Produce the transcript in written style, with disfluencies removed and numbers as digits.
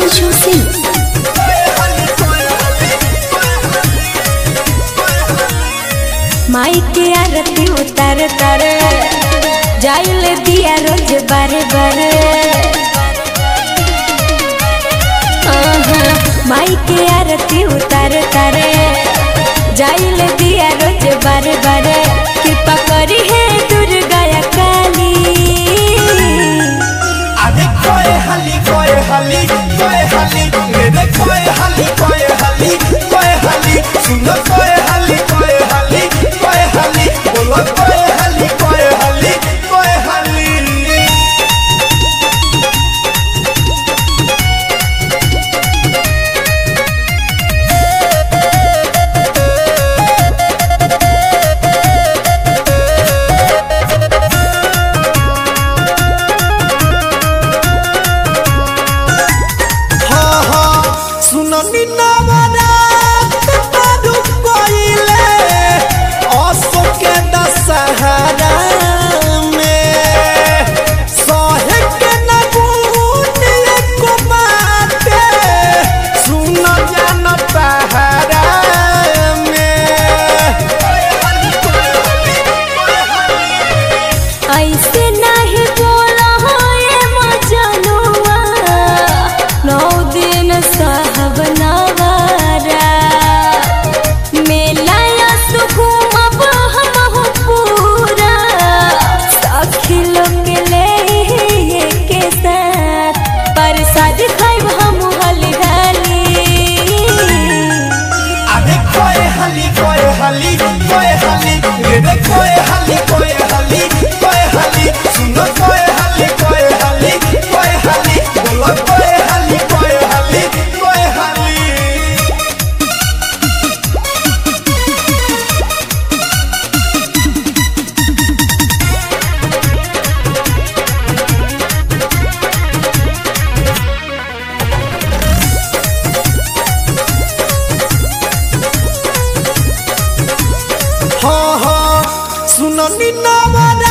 Anshu Singh. माई के आरती उतार तर जाइल दिया रोज बारे बारे माई के आरती उतार तर जाइल दिया रोज बारे बारे कृपा करी है दुर्गा या काली अरे कोई हली मेरे कोई हली सुनो कोई हली बोलो कोई हली सुनो दशहरा में सोहे के नगुन को बाते सुनो जान पहरा में ऐसे नहीं बोला है मजनुआ 9 दिन साहब नवारा मेला या सुकुम हम पूरा सखी लोग ले के साथ प्रसाद खाइब हम हली हली अरे कोई हली मेरे कोई हली सुनो कोई हली बोलो कोई हली हाँ सुनो नीना